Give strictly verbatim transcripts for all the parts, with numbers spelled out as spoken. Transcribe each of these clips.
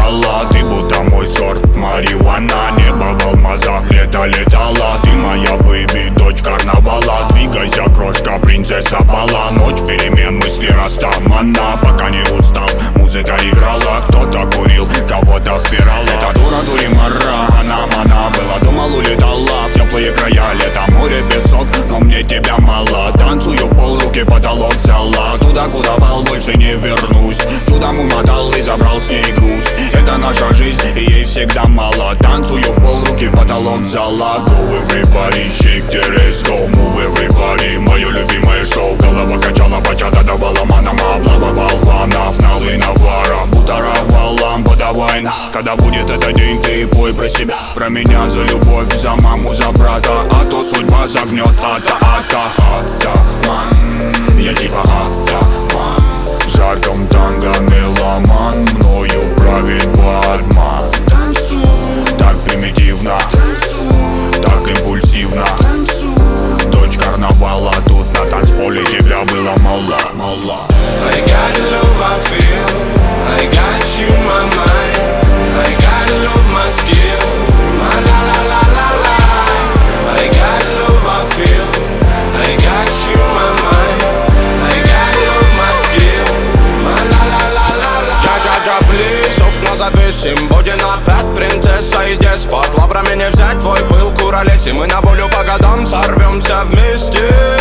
летала. Ты будто мой сорт марихуана. Небо в алмазах, лето летала. Ты моя бэйби, дочь карнавала. Двигайся, крошка, принцесса бала. Ночь перемен, мысли растамана. Пока не устал, музыка играла. Кто-то курил, кого-то впирала. Это дура, дури, мара, она, она была, думал, улетала в теплые края. Лето, море, песок, но мне тебя мало. Танцую в пол, руки потолок взяла. Туда, куда вал, больше не вернусь. Чудом умотал и забрал с ней груз. Это наша жизнь, и ей всегда мало. Танцую в пол, руки потолок взяла. Go everybody, shake the ass, go move everybody. Мое любимое шоу, голова качала, бачата давала манам. Облава балванов, налы навара. Бутаровал лампа, давай. Когда будет этот день, ты пой про себя. Про меня, за любовь, за маму, за брата. А то судьба загнет, ата, ата, атаман. Я типа атаман. В жарком танго меломан. Мною правит Батман. Так примитивно, так импульсивно. Дочь карнавала, тут на танцполе тебя было мало, мало. I got love, I feel. I got you, my mind. I got love, my skill. My la la la la la. I got love, I feel. I got you, my mind. I got love, my skill. My la la la la la. Джа-джа-джа, плиз, окна завесим. Будем опять принцесса и деспот. Лаврами не взять твой пыл, куролес. И мы на волю по годам сорвемся вместе.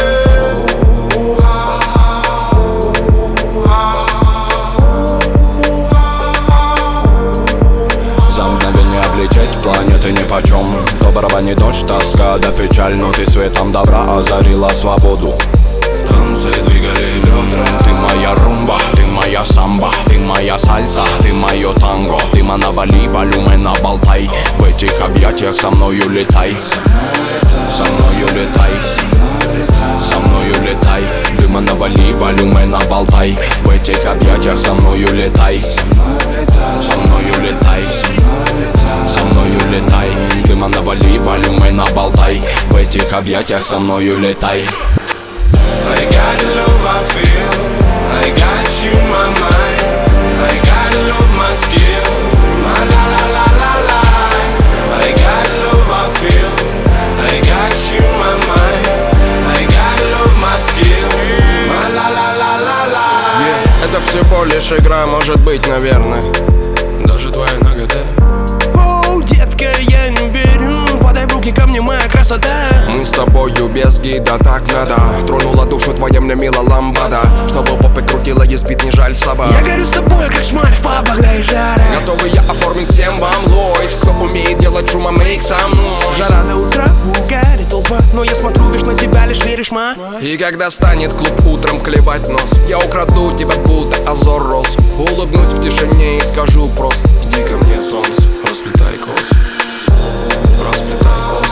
Планеты нипочем. То барабанит дождь, тоска да печаль. Но ты светом добра озарила свободу. В танце двигали бедра. Ты моя румба, ты моя самба. Ты моя сальса, ты мое танго. Ты манавали, волюмена болтай. В этих объятиях со мною летай. Со мною летай. Со мною летай. Ты манавали, волюмена болтай. В этих объятиях со мною летай. Со мною летай. Со мною летай. Ты навали, волюмена болтай. В этих объятиях со мною летай. I got love, I feel. I got you, my mind. I got love, my skill. My la la la la la. I got love, I feel. I got you, my mind. I got love, my skill. My la la la la la. Yeah. Это всего лишь игра, может быть, наверное. Даже твоя нагота. Детка, я не верю, подай в руки ко мне, моя красота. Мы с тобою без гида, так надо. Тронула душу твоя мне мила ламбада. Чтобы попы крутила, есть бит, не жаль собак. Я горю с тобой, как шмаль в пабах, да и жара. Готовы я оформить всем вам лойс. Кто умеет делать шума, мейк со мной. Жара до утра, угарит толпа. Но я смотрю, вишь на тебя, лишь веришь, ма. И когда станет клуб утром клевать нос, я украду тебя, будто Азор Роз. Улыбнусь в тишине и скажу просто: иди ко мне, солнце, расплетай косы, расплетай косы.